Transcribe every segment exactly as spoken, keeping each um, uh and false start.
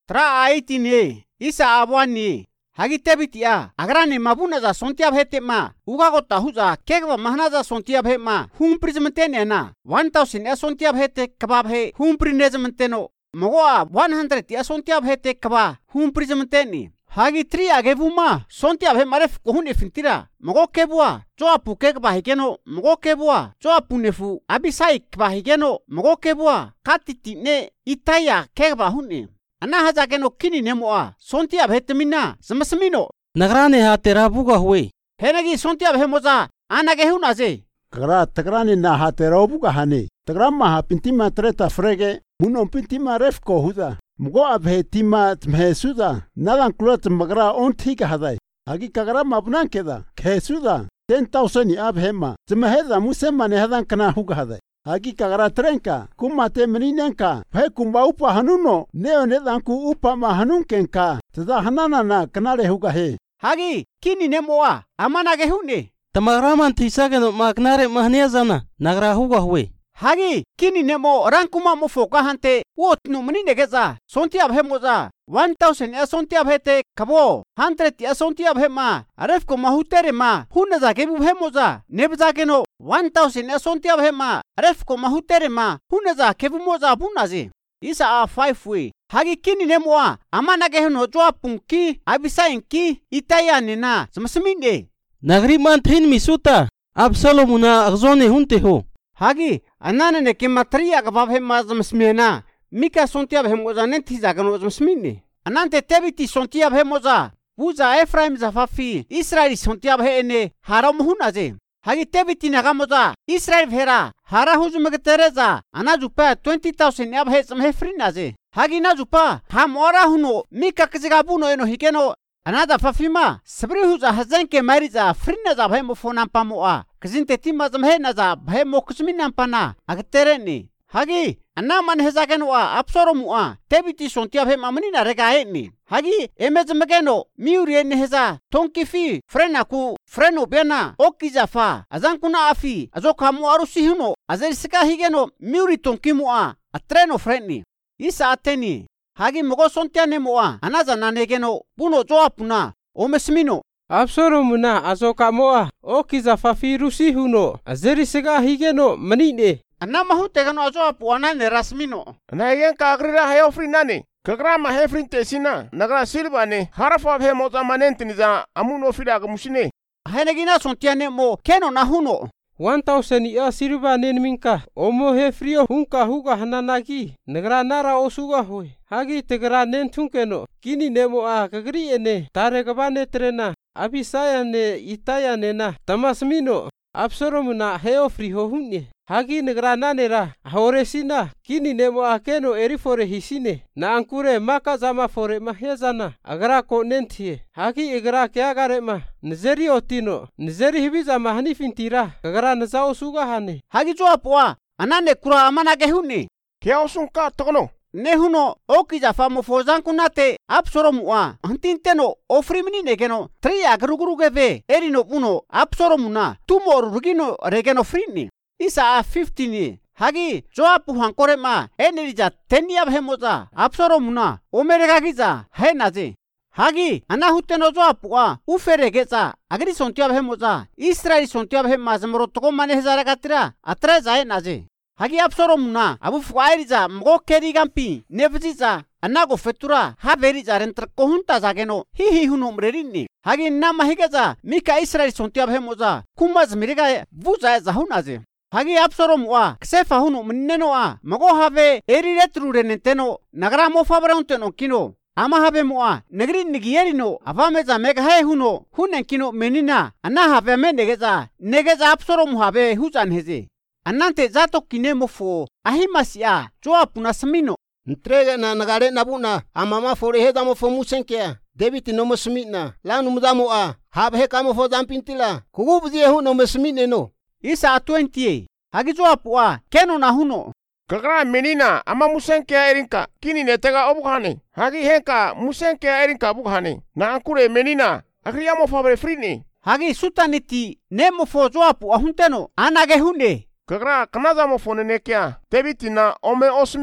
Tra aitini isa abwani hagi tebitia agrani mabuna za sontiab hete ma uga gota huza kegwa mahna za sontiab he ma humpri zmentene na one thousand ya sontiab hete kabab he humpri ne zmenteno mogoa one hundred ya sontiab hete kaba humpri zmenteni hagi three agevuma sontiab he maref kohune fintira mogo kebua choa puke ba higeno mogo kebua choa punefu abisai ba higeno mogo kebua katiti ne itaya kegba hunni ana haja keno kini nemoa sontiab hetemina zmasmino nagrane ha tera buga huwe henagi sontiab hemoza anage hunaze Kagra tagrani na ha tera buga hane tagrama ha pintima treta frege muno pintima refko huza mugo abhe tima tmhesuza nadan kulat magra ontika hadai agi kagra mabnan keda khesuza ten thousand abhema tmheza musema ne hadan kana huga hadai Agi kagara trenka, kumate meninenka, phe kumba upa hanuno, neo nedanku upa ma hanunkenka, tada hanana na kanale huga he. Hagi, kini nemoa, amana ge hune. Tamagraman tisageno magnare mahnia zana, nagra huga huwe. Hagi, kini nemo rankuma mofoka hante, wotnu menine geza, sontiab hemoza, one thousand ya sontiab hete, kabo, hundred ya sontiab hema, arefko mahutere ma, hunaza gebu hemoza, nebzageno, one thousand ya sontiab hema, arefko mahutere ma, hunaza kebu moza bunazi. Isa a five way. Hagi kini nemoa, amana ge heno joa punki, abisainki, itaya nena, zmasminde. Nagri manthin misuta, Absalomuna agzone hunte ho. Hagi, anana ne kematria kabab he mazam smena. Mika sontiab he moza nenti zagano smini. Anante tebiti sontiab he moza. Buza Ephraim zafafi. Israel sontiab he ene haram hunaze. Hagi tebiti nagamoza. Israel hera. Hara huzumagatereza. Anajupa twenty thousand ab he zam he frinaze. Hagi najupa. Hamora huno. Mika kizagabuno eno hikeno. Anada fafima. Sabri huza hazenke mariza. Frinaza he mofona pamoa. Kazinte tima zamhe naza bhe mokusmin pana agtereni hagi anna man hezagenwa absoromua tebiti sontia bhe mamni na regaeni hagi emezmegeno miuri ne heza tonkifi frena ku freno bena okizafa azan kuna afi azoka mu arusi huno azersika higeno miuri tonkimua atreno freni isa ateni hagi mogo sontia nemoa anaza nanegeno buno joapuna omesmino Absoromuna azoka moa okiza fafirusi huno azeri sega higeno manine anna mahu tegano azo apuana ne rasmino na yen ka agrira hayo frinane kagra ma he frinte sina nagra silbane harafa he moza manentiniza amuno fida ga musine henegina sontiane mo keno na huno one thousand ya sirba nen minka omo he frio hunka huga hananaki nagra nara osuga hoy hagi tegra nen thunkeno kini nemo a kagri ene tare kabane trena Abisaya ne itaya ne na tamasmino Absoromuna heo friho hunye hagi negra nanera horesina kini nemo akeno erifore hisine na ankure maka zama fore mahezana agra ko nentie hagi egra kya gare ma nzeri otino nzeri hibiza mahani fintira agra nazao suga hane hagi jo apwa anane kura amana ge hunni kya osunka tono nehuno okiza famo fozan kunate Absoromua antinteno ofrimini negeno tria grugurugeve erino uno Absoromuna tumor rugino regeno frini isa a fifteen hagi joapu hankore ma eneriza tenia hemoza Absoromuna omeregagiza henaze hagi anahuteno joapua uferegeza agri sontia hemoza Israel sontia hemaz morotoko mane hezara gatira atreza henaze Hagi Absoromuna abu fuairiza mgo kerigampi nevziza anago fetura haveriza rentra kohunta zageno hi hi hunomrerini hagi nama higaza mika Israel sontiab hemoza kumaz miriga buza zahunaze hagi Absoromua ksefa hunu mnenoa mgo have eriretrurenteno nagramo fabraunteno kino ama have moa negri nigierino avameza mega he huno hunenkino menina ana have menegeza negeza Absoromu have huzan heze Anante zato kinemofo ahimasia joa punasmino Entrega na nagare nabuna amama fore heda mo fo musenke debiti no mosmina la no mudamo a habe he kamo fo dampintila kugubuzie hu no mosmine no isa twenty hagi joa pua keno na huno kagra menina ama musenke erinka kini netega obuhane hagi heka musenke erinka buhane na ankure menina agriya mo fabre frini hagi sutaniti nemo fo joa pua hunteno anage hunde Kagra kanaza mo fone nekia debiti na ome osmio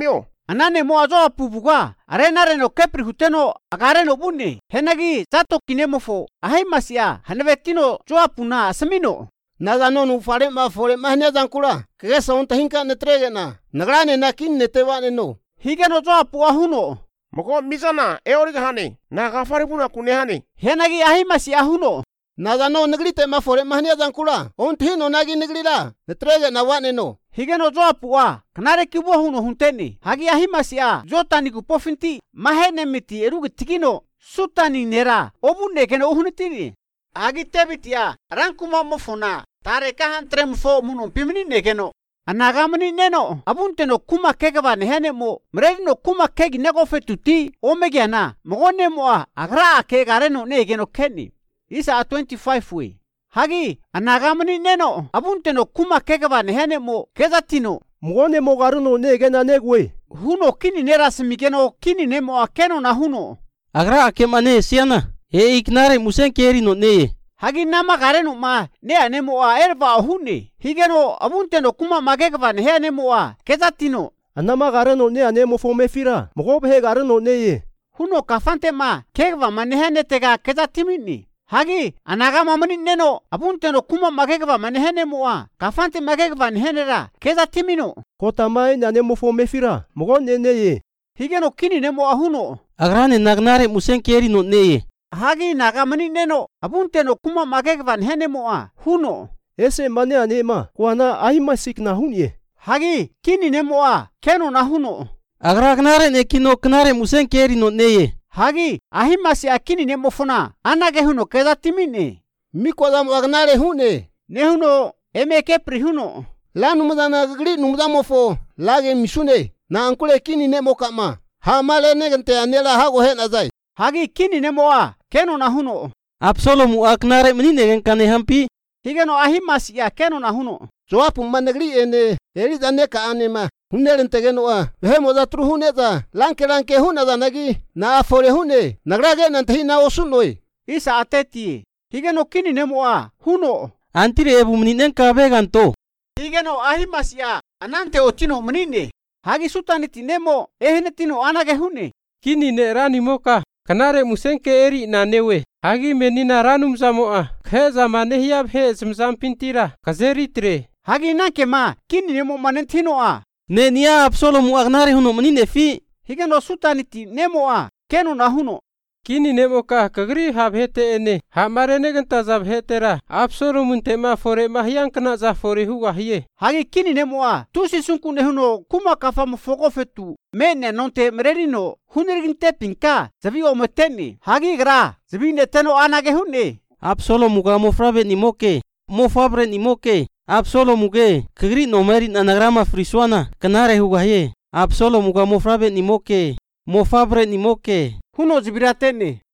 Anane mo azo apubuga. Arena reno kepri huteno agareno buni. Henagi zato kinemofo. Ahai masia. Hanevetino zo apuna asemino. Nada no nu fare ma fore ma ne zankula. Kesa on tahinka ne tregena. Nagrane na kin ne tewane no. Higeno zo apu ahuno. Moko misana e origa hani. Na gafare puna kune hani. Henagi ahai masia ahuno. Nada no negrite ma fore ma ne zankula. On tino nagi negrila. Ne tregena wane no. Higeno zo apua. Kanare kibo huno hunteni. Hagi ahi masia. Zo tani ku pofinti. Mahene miti erugi tikino. Sutani nera. Obune keno uhunitini. Agi tebitia. Rankuma mofona. Tare kahan trem fo muno pimini nekeno. Anagamani neno. Abunteno kuma kegaba nehene mo. Mredi kuma kegi nego fetuti. Omegiana. Mogone moa. Agra kegare no negeno keni. Isa twenty-five we. Hagi anagamani neno. Abunteno kuma kegaba nehene mo. Kezatino. Mogone mo garuno negena negwe. Huno kini nera semigeno kini nemo akeno na huno. Agra akemane siana. E iknare musenkeri no neye. Hagi nama gareno ma ne anemo a erva huni. Higeno abunteno kuma magegva ne anemo a kezatino. Anama gareno ne anemo fome fira. Mogobe he gareno neye. Huno kafante ma kegva manehene tega kezatimini. Hagi anagama mani neno abunteno kuma magegva manehene mo a kafante magegva nehenera kezatimino. Kota mai ne anemo fome fira. Mogone neye. Higeno kini nemo a huno. Agrane nagnare musenkeri no neye. Hagi nagamani neno abunteno kuma magegvan hene moa huno. Ese mane anema kuana ahimasik na hunye. Hagi kini nemoa keno na huno. Agragnare ne kino knare musenkeri no neye. Hagi ahimasi akini nemofona anage huno kezatimine. Mikodam agnare hune. Ne huno eme kepri huno. La numudana gri numudamofo lage misune na ankule kini nemokama. Ha male negente anela hago hen azai. Hagi kini nemoa keno na huno. Absalomu aknare menine kane hampi. Higeno ahimasi ya keno na huno. Zoapu manegri ene eri daneka anema. Huneren tegeno a hemo da tru huneza lanke lanke hunaza nagi na afore hune nagrage nanti na osunoi. Isa ateti. Higeno kini nemoa huno. Antire ebu meninen kabeganto. Higeno ahimasi ya anante otino menine. Hagi sutaniti nemo ehenetino anage hune. Kini ne rani moka. Kanare musenke eri na newe. Hagi menina ranum zamoa. Kheza manehiyab he zmzam pintira. Kazeri tre. Hagi nanke ma kini nemo manentino a. Ne niya Absalomu agnare huno menine fi. Higeno sutaniti nemo a keno na huno. Kini nemo ka kagri hab hete ene. Hamare neganta zab hetera. Absalomun tema fore mahyan kana za fore huwa hiye. Hagi kini nemo a tusi sunku ne huno kuma kafamu fogofetu. Mene nonte mererino hunirginte pinka zabi ometeni. Hagi gra zabi neteno anage hune. Absalomu ga mofrabe ni moke. Mofabre ni moke. Absalomu ge kagri no merit anagrama frisuana kanare huwa hiye. Absalomu ga mofrabe ni moke. Mofabre ni moke. Huno zibiratene.